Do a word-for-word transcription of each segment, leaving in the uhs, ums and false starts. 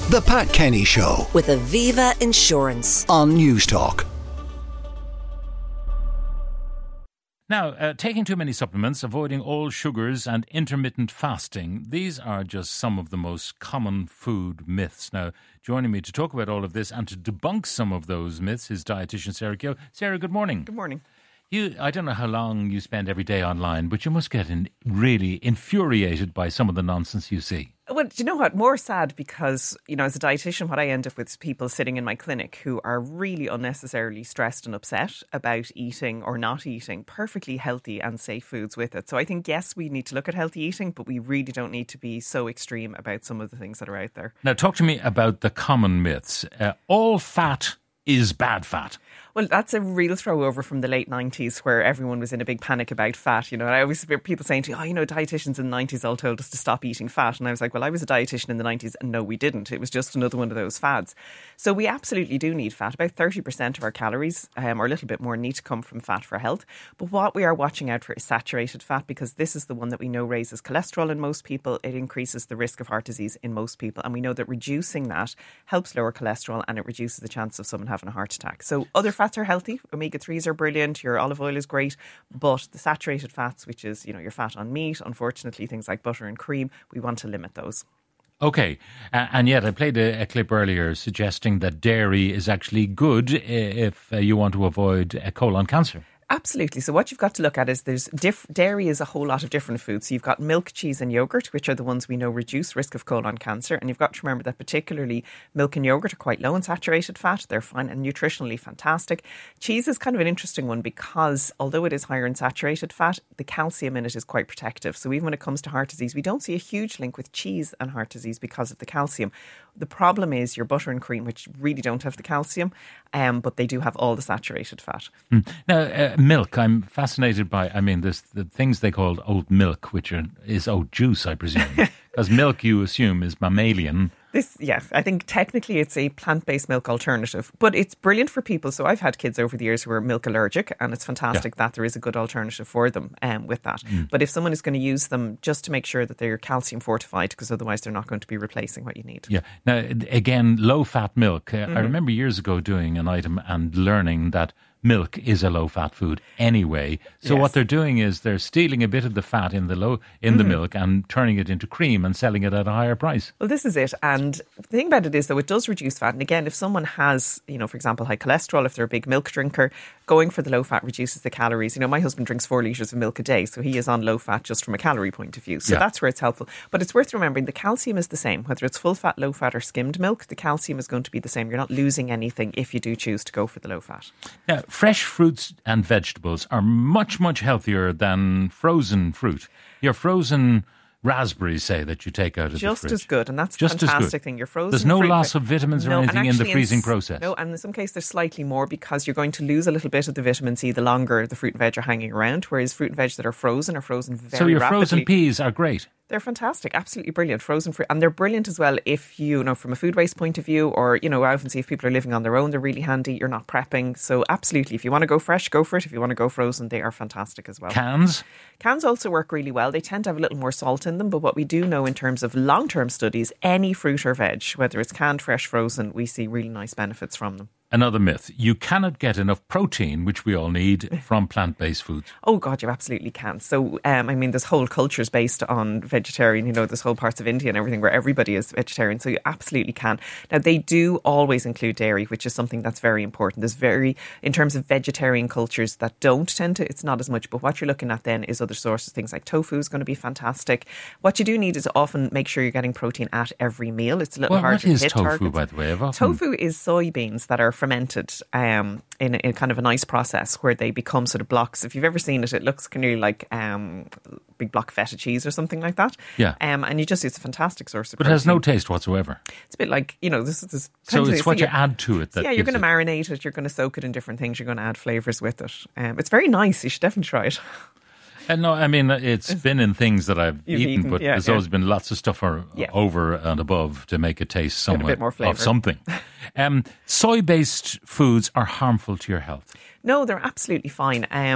The Pat Kenny Show with Aviva Insurance on Newstalk. Now, uh, taking too many supplements, avoiding all sugars and intermittent fasting, these are just some of the most common food myths. Now, joining me to talk about all of this and to debunk some of those myths is dietitian Sarah Keogh. Sarah, good morning. Good morning. You, I don't know how long you spend every day online, but you must get in, really infuriated by some of the nonsense you see. Well, do you know what? More sad because, you know, as a dietitian, what I end up with is people sitting in my clinic who are really unnecessarily stressed and upset about eating or not eating perfectly healthy and safe foods with it. So I think, yes, we need to look at healthy eating, but we really don't need to be so extreme about some of the things that are out there. Now, talk to me about the common myths. Uh, all fat is bad fat. Well, that's a real throw over from the late nineties where everyone was in a big panic about fat. You know, and I always hear people saying to me, oh, you know, dietitians in the nineties all told us to stop eating fat. And I was like, well, I was a dietitian in the nineties and no, we didn't. It was just another one of those fads. So we absolutely do need fat. About thirty percent of our calories um, or a little bit more need to come from fat for health. But what we are watching out for is saturated fat, because this is the one that we know raises cholesterol in most people. It increases the risk of heart disease in most people. And we know that reducing that helps lower cholesterol and it reduces the chance of someone having a heart attack. So other fats are healthy. Omega threes are brilliant. Your olive oil is great. But the saturated fats, which is, you know, your fat on meat, unfortunately, things like butter and cream, we want to limit those. Okay, uh, and yet I played a, a clip earlier suggesting that dairy is actually good if uh, you want to avoid uh, colon cancer. Absolutely. So what you've got to look at is there's diff- dairy is a whole lot of different foods. So you've got milk, cheese and yogurt, which are the ones we know reduce risk of colon cancer. And you've got to remember that particularly milk and yogurt are quite low in saturated fat. They're fine and nutritionally fantastic. Cheese is kind of an interesting one because although it is higher in saturated fat, the calcium in it is quite protective. So even when it comes to heart disease, we don't see a huge link with cheese and heart disease because of the calcium. The problem is your butter and cream, which really don't have the calcium, um, but they do have all the saturated fat. Mm. Now, uh, milk, I'm fascinated by, I mean, this, the things they call oat milk, which are, is oat juice, I presume. Because milk, you assume, is mammalian. This, yeah, I think technically it's a plant-based milk alternative, but it's brilliant for people. So I've had kids over the years who are milk allergic, and it's fantastic yeah. that there is a good alternative for them um, with that. Mm. But if someone is going to use them, just to make sure that they're calcium fortified, because otherwise they're not going to be replacing what you need. Yeah. Now, again, low-fat milk. Uh, mm-hmm. I remember years ago doing an item and learning that milk is a low-fat food anyway. So yes. what they're doing is they're stealing a bit of the fat in the low in mm-hmm. the milk and turning it into cream and selling it at a higher price. Well, this is it. And the thing about it is, though, it does reduce fat. And again, if someone has, you know, for example, high cholesterol, if they're a big milk drinker, going for the low fat reduces the calories. You know, my husband drinks four litres of milk a day, so he is on low fat just from a calorie point of view. So yeah. that's where it's helpful. But it's worth remembering the calcium is the same. Whether it's full fat, low fat or skimmed milk, the calcium is going to be the same. You're not losing anything if you do choose to go for the low fat. Now, fresh fruits and vegetables are much, much healthier than frozen fruit. Your frozen raspberries, say, that you take out of just the fridge. Just as good, and that's the just fantastic thing. Your frozen There's no fruit, loss of vitamins or no, anything in the freezing in, process. No, and in some cases there's slightly more because you're going to lose a little bit of the vitamin C the longer the fruit and veg are hanging around, whereas fruit and veg that are frozen are frozen very rapidly. So your rapidly. frozen peas are great. They're fantastic, absolutely brilliant, frozen fruit. And they're brilliant as well if you, you know, from a food waste point of view, or, you know, I often see if people are living on their own, they're really handy, you're not prepping. So absolutely, if you want to go fresh, go for it. If you want to go frozen, they are fantastic as well. Cans? Cans also work really well. They tend to have a little more salt in them, but what we do know in terms of long-term studies, any fruit or veg, whether it's canned, fresh, frozen, we see really nice benefits from them. Another myth, you cannot get enough protein, which we all need, from plant-based foods. Oh, God, you absolutely can. So, um, I mean, there's whole cultures based on vegetarian, you know, there's whole parts of India and everything where everybody is vegetarian. So you absolutely can. Now, they do always include dairy, which is something that's very important. There's very, in terms of vegetarian cultures that don't tend to, it's not as much. But what you're looking at then is other sources. Things like tofu is going to be fantastic. What you do need is often make sure you're getting protein at every meal. It's a little well, hard to hit tofu, targets. What is tofu, by the way? I've often... Tofu is soybeans that are fermented um, in, in kind of a nice process where they become sort of blocks. If you've ever seen it, it looks kind of like um, big block feta cheese or something like that. Yeah. Um, and you just, it's a fantastic source of But protein. it has no taste whatsoever. It's a bit like, you know, this is... This so it's what you add to it. That yeah, you're going to it... marinate it, you're going to soak it in different things, you're going to add flavours with it. Um, it's very nice. You should definitely try it. Uh, no, I mean, it's been in things that I've eaten, eaten, but yeah, there's yeah. always been lots of stuff or, yeah. over and above to make it taste somewhat a bit more flavour. of something. Um, soy-based foods are harmful to your health. No, they're absolutely fine. Um,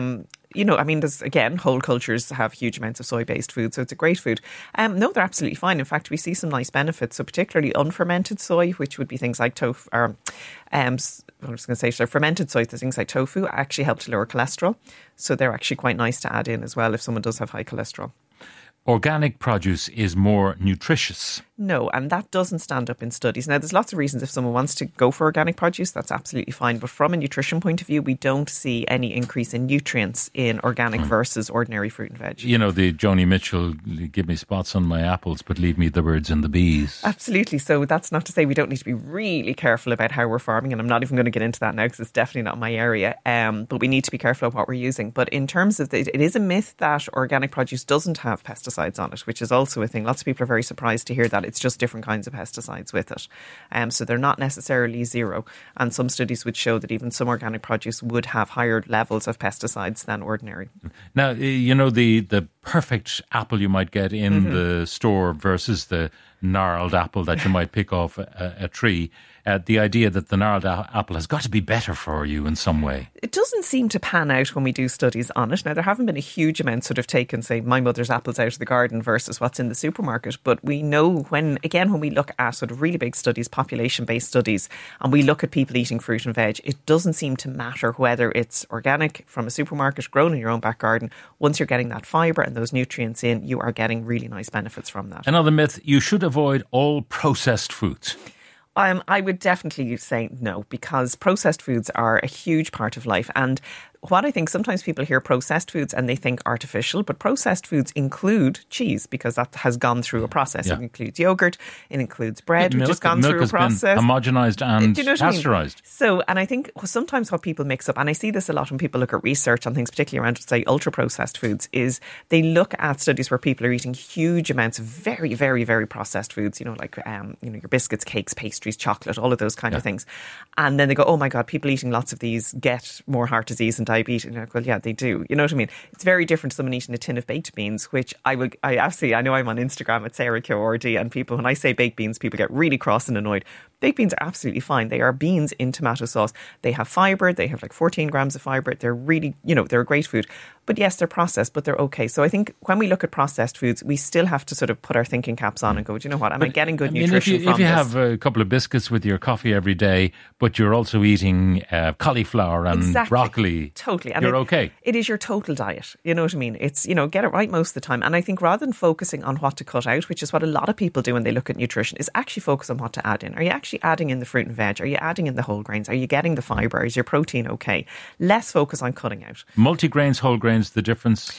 you know, I mean, there's, again, whole cultures have huge amounts of soy-based food, so it's a great food. Um, no, they're absolutely fine. In fact, we see some nice benefits. So particularly unfermented soy, which would be things like tofu, or, um, I was going to say, so fermented soy, the things like tofu actually help to lower cholesterol. So they're actually quite nice to add in as well if someone does have high cholesterol. Organic produce is more nutritious. No, and that doesn't stand up in studies. Now, there's lots of reasons if someone wants to go for organic produce, that's absolutely fine. But from a nutrition point of view, we don't see any increase in nutrients in organic mm. versus ordinary fruit and veg. You know, the Joni Mitchell, give me spots on my apples, but leave me the birds and the bees. Absolutely. So that's not to say we don't need to be really careful about how we're farming. And I'm not even going to get into that now because it's definitely not my area. Um, but we need to be careful of what we're using. But in terms of, the, it is a myth that organic produce doesn't have pesticides on it, which is also a thing. Lots of people are very surprised to hear that. It's just different kinds of pesticides with it. Um, so they're not necessarily zero. And some studies would show that even some organic produce would have higher levels of pesticides than ordinary. Now, you know, the, the perfect apple you might get in mm-hmm. the store versus the gnarled apple that you might pick off a, a tree. Uh, the idea that the gnarled a- apple has got to be better for you in some way. It doesn't seem to pan out when we do studies on it. Now, there haven't been a huge amount sort of taken, say, my mother's apples out of the garden versus what's in the supermarket. But we know when, again, when we look at sort of really big studies, population-based studies, and we look at people eating fruit and veg, it doesn't seem to matter whether it's organic from a supermarket, grown in your own back garden. Once you're getting that fibre and those nutrients in, you are getting really nice benefits from that. Another myth, you should avoid all processed foods. Um, I would definitely say no, because processed foods are a huge part of life. And what I think, sometimes people hear processed foods and they think artificial, but processed foods include cheese because that has gone through a process. Yeah. It includes yogurt, it includes bread, yeah, which milk, has gone milk through has a process. Been homogenized and Do you know pasteurized. I mean? So, and I think sometimes what people mix up, and I see this a lot when people look at research on things, particularly around, say, ultra processed foods, is they look at studies where people are eating huge amounts of very, very, very processed foods, you know, like, um, you know, your biscuits, cakes, pastries, chocolate, all of those kind yeah. of things. And then they go, oh my God, people eating lots of these get more heart disease and diabetes. And you're like, well, yeah, they do. You know what I mean? It's very different to someone eating a tin of baked beans, which I will, I absolutely, I know I'm on Instagram at Sarah Q R D, and people, when I say baked beans, people get really cross and annoyed. Baked beans are absolutely fine. They are beans in tomato sauce. They have fibre. They have like fourteen grams of fibre. They're really, you know, they're a great food. But yes, they're processed, but they're okay. So I think when we look at processed foods, we still have to sort of put our thinking caps on and go, do you know what? Am but, I getting good I mean, nutrition if you, from if you this? have a couple of biscuits with your coffee every day, but you're also eating uh, cauliflower and exactly. broccoli, totally. And you're it, okay. It is your total diet. You know what I mean? It's, you know, get it right most of the time. And I think rather than focusing on what to cut out, which is what a lot of people do when they look at nutrition, is actually focus on what to add in. Are you actually adding in the fruit and veg? Are you adding in the whole grains? Are you getting the fibre? Is your protein okay? Less focus on cutting out. Multigrains, whole grains, the difference?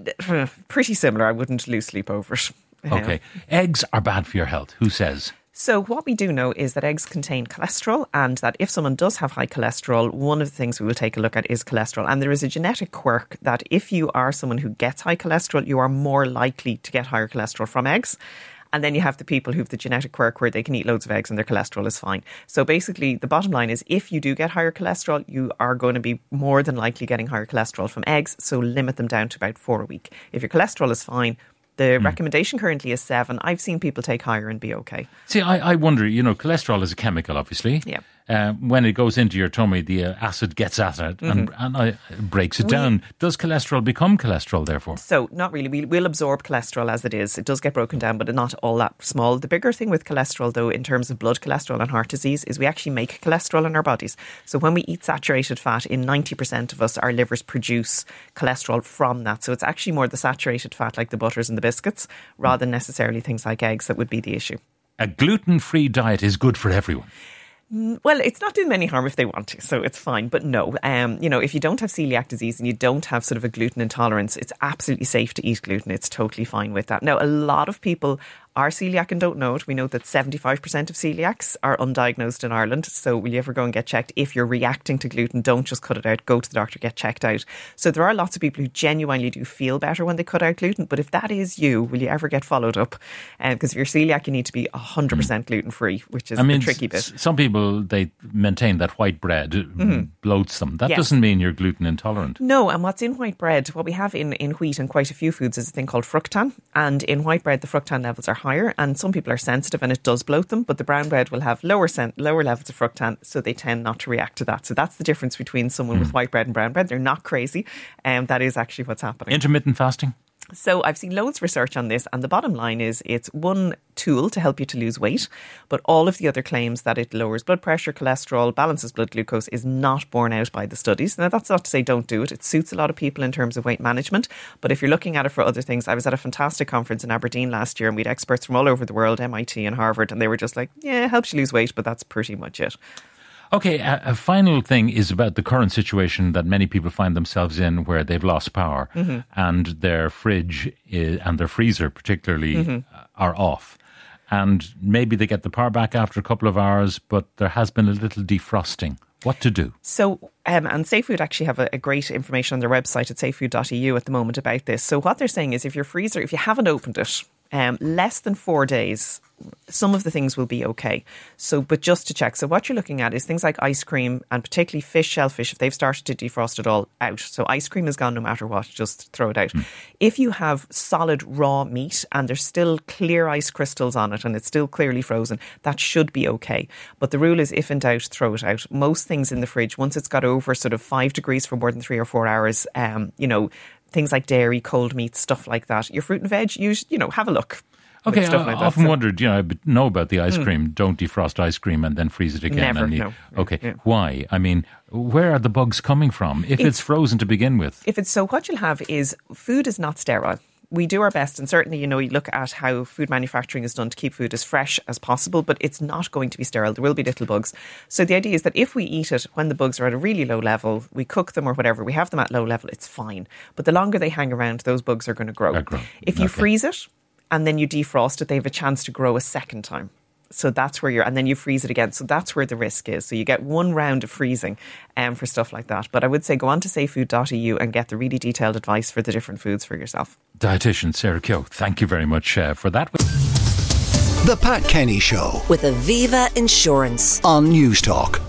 Pretty similar. I wouldn't lose sleep over it. Okay. Eggs are bad for your health. Who says? So what we do know is that eggs contain cholesterol, and that if someone does have high cholesterol, one of the things we will take a look at is cholesterol. And there is a genetic quirk that if you are someone who gets high cholesterol, you are more likely to get higher cholesterol from eggs. And then you have the people who have the genetic quirk where they can eat loads of eggs and their cholesterol is fine. So basically, the bottom line is if you do get higher cholesterol, you are going to be more than likely getting higher cholesterol from eggs. So limit them down to about four a week. If your cholesterol is fine, the mm. recommendation currently is seven. I've seen people take higher and be okay. See, I, I wonder, you know, cholesterol is a chemical, obviously. Yeah. Uh, when it goes into your tummy, the uh, acid gets at it mm-hmm. and, and uh, breaks it we, down. Does cholesterol become cholesterol, therefore? So, not really. We will absorb cholesterol as it is. It does get broken down, but not all that small. The bigger thing with cholesterol, though, in terms of blood cholesterol and heart disease, is we actually make cholesterol in our bodies. So when we eat saturated fat, in ninety percent of us, our livers produce cholesterol from that. So it's actually more the saturated fat, like the butters and the biscuits, rather than necessarily things like eggs, that would be the issue. A gluten-free diet is good for everyone. Well, it's not doing them any harm if they want to, so it's fine. But no, um, you know, if you don't have celiac disease and you don't have sort of a gluten intolerance, it's absolutely safe to eat gluten. It's totally fine with that. Now, a lot of people are celiac and don't know it. We know that seventy-five percent of celiacs are undiagnosed in Ireland. So will you ever go and get checked? If you're reacting to gluten, don't just cut it out. Go to the doctor, get checked out. So there are lots of people who genuinely do feel better when they cut out gluten. But if that is you, will you ever get followed up? Because um, if you're celiac, you need to be one hundred percent gluten-free, which is I mean, the tricky bit. Some people, they maintain that white bread mm-hmm. bloats them. That yes. doesn't mean you're gluten intolerant. No, and what's in white bread, what we have in, in wheat and quite a few foods is a thing called fructan. And in white bread, the fructan levels are high. higher, and some people are sensitive and it does bloat them, but the brown bread will have lower sen- lower levels of fructan, so they tend not to react to that. So that's the difference between someone mm. with white bread and brown bread. They're not crazy, and um, that is actually what's happening. Intermittent fasting? So I've seen loads of research on this, and the bottom line is it's one tool to help you to lose weight, but all of the other claims that it lowers blood pressure, cholesterol, balances blood glucose is not borne out by the studies. Now, that's not to say don't do it. It suits a lot of people in terms of weight management, but if you're looking at it for other things, I was at a fantastic conference in Aberdeen last year, and we had experts from all over the world, M I T and Harvard, and they were just like, yeah, it helps you lose weight, but that's pretty much it. Okay, a, a final thing is about the current situation that many people find themselves in, where they've lost power mm-hmm. and their fridge is, and their freezer particularly mm-hmm. are off. And maybe they get the power back after a couple of hours, but there has been a little defrosting. What to do? So, um, and SafeFood actually have a, a great information on their website at safefood dot e u at the moment about this. So what they're saying is if your freezer, if you haven't opened it, um, less than four days, some of the things will be okay. So, but just to check. So what you're looking at is things like ice cream, and particularly fish, shellfish, if they've started to defrost it all, out. So ice cream is gone no matter what, just throw it out. Mm. If you have solid raw meat and there's still clear ice crystals on it and it's still clearly frozen, that should be okay. But the rule is, if in doubt, throw it out. Most things in the fridge, once it's got over sort of five degrees for more than three or four hours, um, you know, things like dairy, cold meat, stuff like that. Your fruit and veg, you, you know, have a look. Okay, I like often so. wondered, you know, I know about the ice cream. Mm. Don't defrost ice cream and then freeze it again. Never, and you, no. Okay, yeah. Why? I mean, where are the bugs coming from if it's, it's frozen to begin with? If it's so, what you'll have is food is not sterile. We do our best, and certainly, you know, you look at how food manufacturing is done to keep food as fresh as possible, but it's not going to be sterile. There will be little bugs. So the idea is that if we eat it when the bugs are at a really low level, we cook them or whatever, we have them at low level, it's fine. But the longer they hang around, those bugs are going to grow. grow. If you okay. freeze it and then you defrost it, they have a chance to grow a second time. So that's where you're, and then you freeze it again. So that's where the risk is. So you get one round of freezing um, for stuff like that. But I would say go on to safefood dot e u and get the really detailed advice for the different foods for yourself. Dietitian Sarah Keogh, thank you very much uh, for that. The Pat Kenny Show with Aviva Insurance on News Talk.